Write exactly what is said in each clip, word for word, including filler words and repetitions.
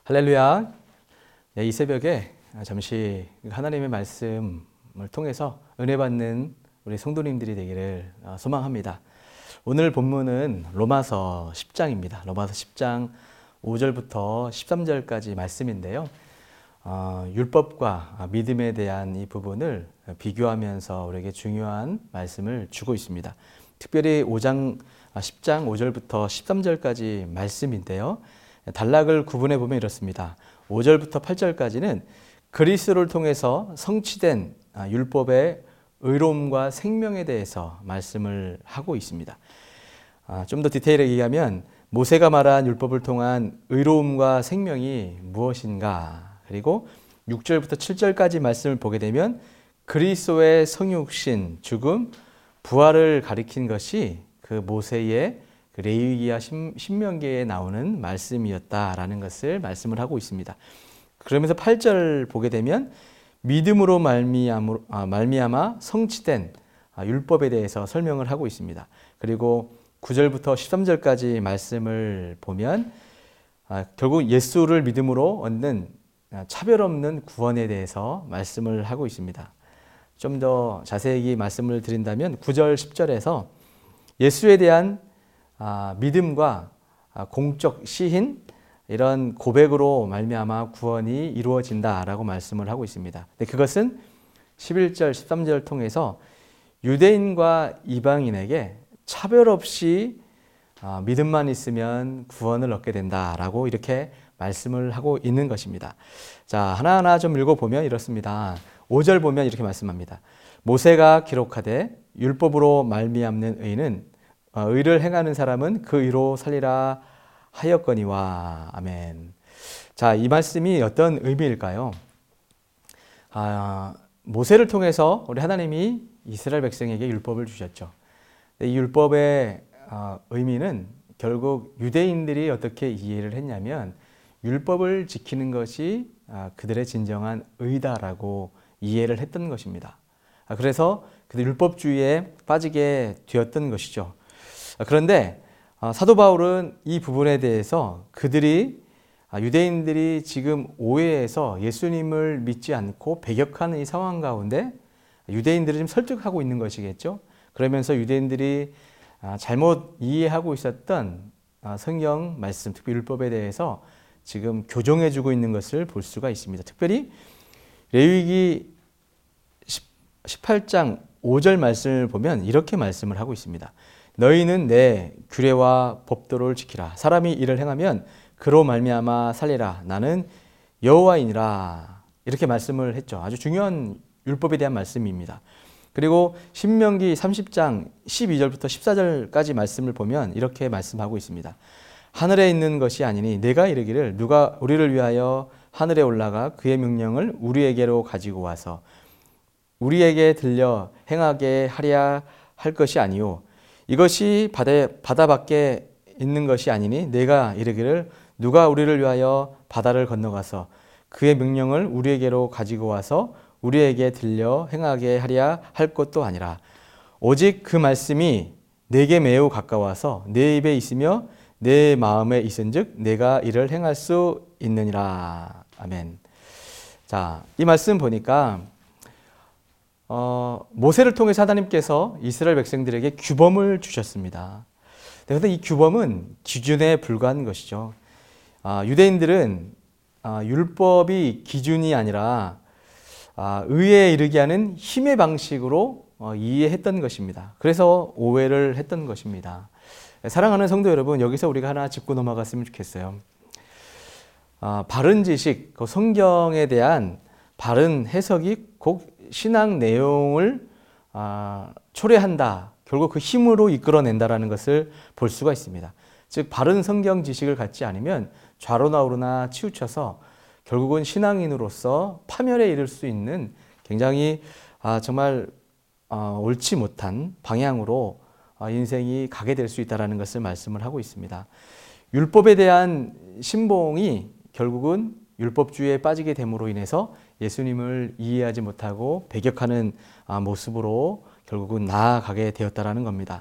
할렐루야. 네, 이 새벽에 잠시 하나님의 말씀을 통해서 은혜 받는 우리 성도님들이 되기를 소망합니다. 오늘 본문은 로마서 십 장입니다. 로마서 십 장 오 절부터 십삼 절까지 말씀인데요. 어, 율법과 믿음에 대한 이 부분을 비교하면서 우리에게 중요한 말씀을 주고 있습니다. 특별히 오 장, 십 장 오 절부터 십삼 절까지 말씀인데요. 단락을 구분해 보면 이렇습니다. 오 절부터 팔 절까지는 그리스도를 통해서 성취된 율법의 의로움과 생명에 대해서 말씀을 하고 있습니다. 좀 더 디테일하게 얘기하면 모세가 말한 율법을 통한 의로움과 생명이 무엇인가, 그리고 육 절부터 칠 절까지 말씀을 보게 되면 그리스도의 성육신, 죽음, 부활을 가리킨 것이 그 모세의 그 레위기와 신명기에 나오는 말씀이었다라는 것을 말씀을 하고 있습니다. 그러면서 팔 절 보게 되면 믿음으로 말미암아 성취된 율법에 대해서 설명을 하고 있습니다. 그리고 구 절부터 십삼 절까지 말씀을 보면 결국 예수를 믿음으로 얻는 차별 없는 구원에 대해서 말씀을 하고 있습니다. 좀 더 자세히 말씀을 드린다면 구 절, 십 절에서 예수에 대한 아, 믿음과 아, 공적 시인, 이런 고백으로 말미암아 구원이 이루어진다라고 말씀을 하고 있습니다. 근데 그것은 십일 절, 십삼 절을 통해서 유대인과 이방인에게 차별 없이 아, 믿음만 있으면 구원을 얻게 된다라고 이렇게 말씀을 하고 있는 것입니다. 자, 하나하나 좀 읽어보면 이렇습니다. 오 절 보면 이렇게 말씀합니다. 모세가 기록하되 율법으로 말미암는 의는 의를 행하는 사람은 그 의로 살리라 하였거니와. 아멘. 자, 이 말씀이 어떤 의미일까요? 아, 모세를 통해서 우리 하나님이 이스라엘 백성에게 율법을 주셨죠. 이 율법의 어, 의미는 결국 유대인들이 어떻게 이해를 했냐면 율법을 지키는 것이 아, 그들의 진정한 의다라고 이해를 했던 것입니다. 아, 그래서 그들 율법주의에 빠지게 되었던 것이죠. 그런데 사도 바울은 이 부분에 대해서 그들이 유대인들이 지금 오해해서 예수님을 믿지 않고 배격하는 이 상황 가운데 유대인들을 좀 설득하고 있는 것이겠죠. 그러면서 유대인들이 잘못 이해하고 있었던 성경 말씀, 특히 율법에 대해서 지금 교정해주고 있는 것을 볼 수가 있습니다. 특별히 레위기 십팔 장 오 절 말씀을 보면 이렇게 말씀을 하고 있습니다. 너희는 내 규례와 법도를 지키라. 사람이 이를 행하면 그로 말미암아 살리라. 나는 여호와이니라. 이렇게 말씀을 했죠. 아주 중요한 율법에 대한 말씀입니다. 그리고 신명기 삼십 장 십이 절부터 십사 절까지 말씀을 보면 이렇게 말씀하고 있습니다. 하늘에 있는 것이 아니니 내가 이르기를 누가 우리를 위하여 하늘에 올라가 그의 명령을 우리에게로 가지고 와서 우리에게 들려 행하게 하랴 할 것이 아니요 이것이 바다, 바다 밖에 있는 것이 아니니 내가 이르기를 누가 우리를 위하여 바다를 건너가서 그의 명령을 우리에게로 가지고 와서 우리에게 들려 행하게 하랴 할 것도 아니라 오직 그 말씀이 내게 매우 가까워서 내 입에 있으며 내 마음에 있은즉 내가 이를 행할 수 있느니라. 아멘. 자, 이 말씀 보니까 어, 모세를 통해서 하나님께서 이스라엘 백성들에게 규범을 주셨습니다. 그런데 이 규범은 기준에 불과한 것이죠. 아, 유대인들은 아, 율법이 기준이 아니라 아, 의에 이르게 하는 힘의 방식으로 어, 이해했던 것입니다. 그래서 오해를 했던 것입니다. 사랑하는 성도 여러분, 여기서 우리가 하나 짚고 넘어갔으면 좋겠어요. 아, 바른 지식, 그 성경에 대한 바른 해석이 곧 신앙 내용을 아, 초래한다. 결국 그 힘으로 이끌어낸다라는 것을 볼 수가 있습니다. 즉 바른 성경 지식을 갖지 않으면 좌로나우로나 치우쳐서 결국은 신앙인으로서 파멸에 이를 수 있는 굉장히 아, 정말 아, 옳지 못한 방향으로 아, 인생이 가게 될 수 있다는 것을 말씀을 하고 있습니다. 율법에 대한 신봉이 결국은 율법주의에 빠지게 됨으로 인해서 예수님을 이해하지 못하고 배격하는 모습으로 결국은 나아가게 되었다는 겁니다.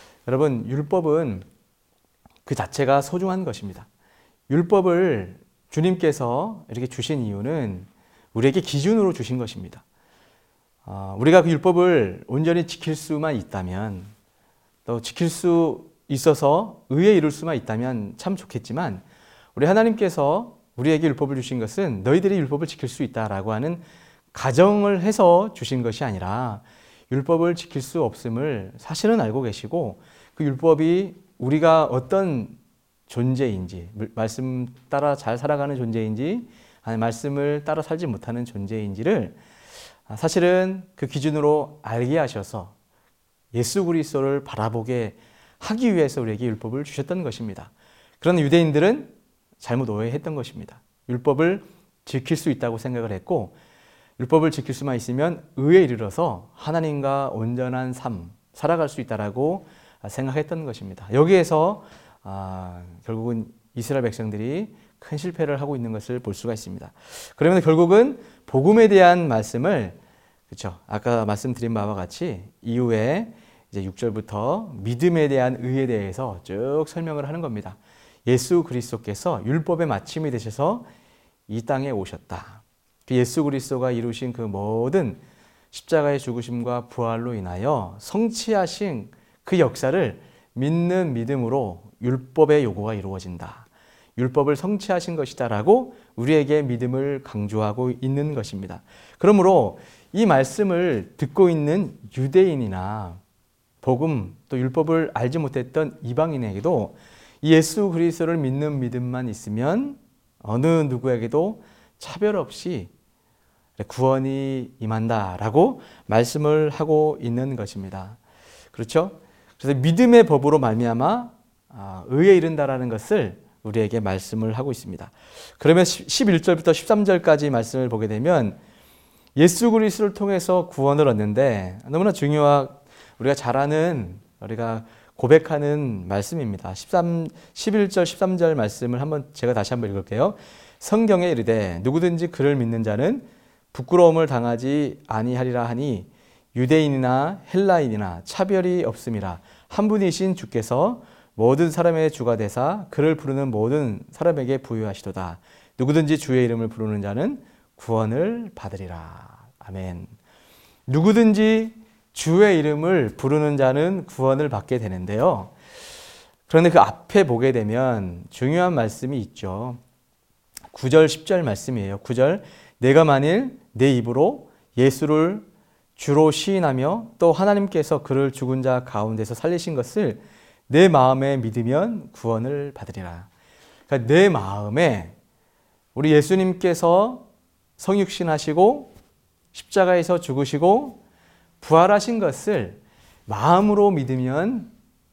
여러분, 율법은 그 자체가 소중한 것입니다. 율법을 주님께서 이렇게 주신 이유는 우리에게 기준으로 주신 것입니다. 어, 우리가 그 율법을 온전히 지킬 수만 있다면, 또 지킬 수 있어서 의에 이룰 수만 있다면 참 좋겠지만, 우리 하나님께서 우리에게 율법을 주신 것은 너희들이 율법을 지킬 수 있다라고 하는 가정을 해서 주신 것이 아니라 율법을 지킬 수 없음을 사실은 알고 계시고, 그 율법이 우리가 어떤 존재인지, 말씀 따라 잘 살아가는 존재인지 아니 말씀을 따라 살지 못하는 존재인지를 사실은 그 기준으로 알게 하셔서 예수 그리스도를 바라보게 하기 위해서 우리에게 율법을 주셨던 것입니다. 그러나 유대인들은 잘못 오해했던 것입니다. 율법을 지킬 수 있다고 생각을 했고, 율법을 지킬 수만 있으면 의에 이르러서 하나님과 온전한 삶 살아갈 수 있다라고 생각했던 것입니다. 여기에서 아, 결국은 이스라엘 백성들이 큰 실패를 하고 있는 것을 볼 수가 있습니다. 그러면 결국은 복음에 대한 말씀을, 그렇죠, 아까 말씀드린 바와 같이 이후에 이제 육 절부터 믿음에 대한 의에 대해서 쭉 설명을 하는 겁니다. 예수 그리스도께서 율법의 마침이 되셔서 이 땅에 오셨다. 그 예수 그리스도가 이루신 그 모든 십자가의 죽으심과 부활로 인하여 성취하신 그 역사를 믿는 믿음으로 율법의 요구가 이루어진다. 율법을 성취하신 것이다라고 우리에게 믿음을 강조하고 있는 것입니다. 그러므로 이 말씀을 듣고 있는 유대인이나 복음 또 율법을 알지 못했던 이방인에게도 예수 그리스도를 믿는 믿음만 있으면 어느 누구에게도 차별 없이 구원이 임한다라고 말씀을 하고 있는 것입니다. 그렇죠? 그래서 믿음의 법으로 말미암아 의에 이른다라는 것을 우리에게 말씀을 하고 있습니다. 그러면 십일 절부터 십삼 절까지 말씀을 보게 되면 예수 그리스도를 통해서 구원을 얻는데 너무나 중요한, 우리가 잘 아는, 우리가 고백하는 말씀입니다. 십삼, 십일 절, 십삼 절 말씀을 한번 제가 다시 한번 읽을게요. 성경에 이르되 누구든지 그를 믿는 자는 부끄러움을 당하지 아니하리라 하니 유대인이나 헬라인이나 차별이 없음이라. 한 분이신 주께서 모든 사람의 주가 되사 그를 부르는 모든 사람에게 부유하시도다. 누구든지 주의 이름을 부르는 자는 구원을 받으리라. 아멘. 누구든지 주의 이름을 부르는 자는 구원을 받게 되는데요. 그런데 그 앞에 보게 되면 중요한 말씀이 있죠. 구 절, 십 절 말씀이에요. 구 절, 내가 만일 내 입으로 예수를 주로 시인하며 또 하나님께서 그를 죽은 자 가운데서 살리신 것을 내 마음에 믿으면 구원을 받으리라. 그러니까 내 마음에 우리 예수님께서 성육신하시고 십자가에서 죽으시고 부활하신 것을 마음으로 믿으면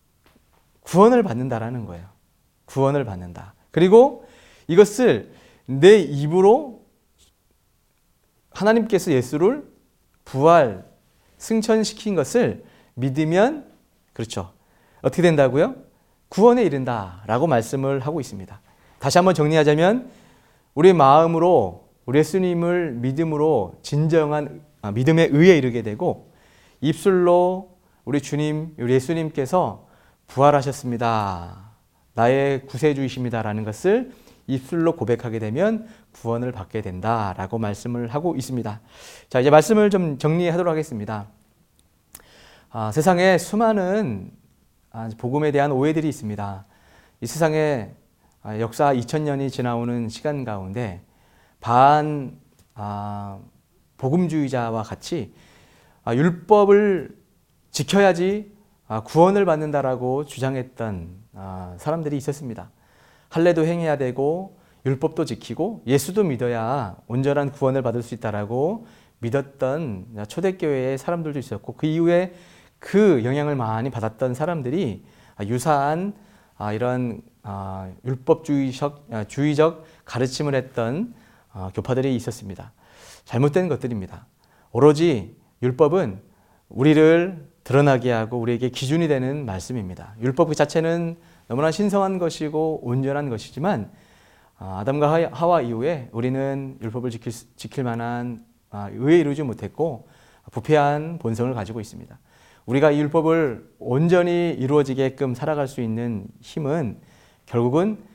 구원을 받는다라는 거예요. 구원을 받는다. 그리고 이것을 내 입으로 하나님께서 예수를 부활, 승천시킨 것을 믿으면, 그렇죠, 어떻게 된다고요? 구원에 이른다라고 말씀을 하고 있습니다. 다시 한번 정리하자면 우리 마음으로 우리 예수님을 믿음으로 진정한 아, 믿음의 의에 이르게 되고, 입술로 우리 주님, 우리 예수님께서 부활하셨습니다, 나의 구세주이십니다라는 것을 입술로 고백하게 되면 구원을 받게 된다라고 말씀을 하고 있습니다. 자, 이제 말씀을 좀 정리하도록 하겠습니다. 아, 세상에 수많은 아, 복음에 대한 오해들이 있습니다. 이 세상에 아, 역사 이천 년이 지나오는 시간 가운데 반 아, 복음주의자와 같이 아, 율법을 지켜야지 아, 구원을 받는다라고 주장했던 아, 사람들이 있었습니다. 할례도 행해야 되고 율법도 지키고 예수도 믿어야 온전한 구원을 받을 수 있다라고 믿었던 초대교회의 사람들도 있었고, 그 이후에 그 영향을 많이 받았던 사람들이 유사한 이런 율법주의적 주의적 가르침을 했던 교파들이 있었습니다. 잘못된 것들입니다. 오로지 율법은 우리를 드러나게 하고 우리에게 기준이 되는 말씀입니다. 율법 그 자체는 너무나 신성한 것이고 온전한 것이지만 아담과 하와 이후에 우리는 율법을 지킬, 지킬 만한 의에 이루지 못했고 부패한 본성을 가지고 있습니다. 우리가 이 율법을 온전히 이루어지게끔 살아갈 수 있는 힘은 결국은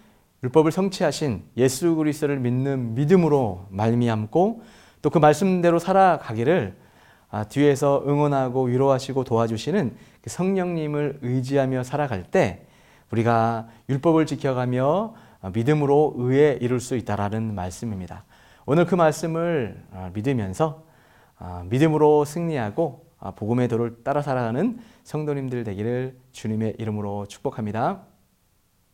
율법을 성취하신 예수 그리스도를 믿는 믿음으로 말미암고 또 그 말씀대로 살아가기를 뒤에서 응원하고 위로하시고 도와주시는 성령님을 의지하며 살아갈 때 우리가 율법을 지켜가며 믿음으로 의에 이룰 수 있다라는 말씀입니다. 오늘 그 말씀을 믿으면서 믿음으로 승리하고 복음의 도를 따라 살아가는 성도님들 되기를 주님의 이름으로 축복합니다.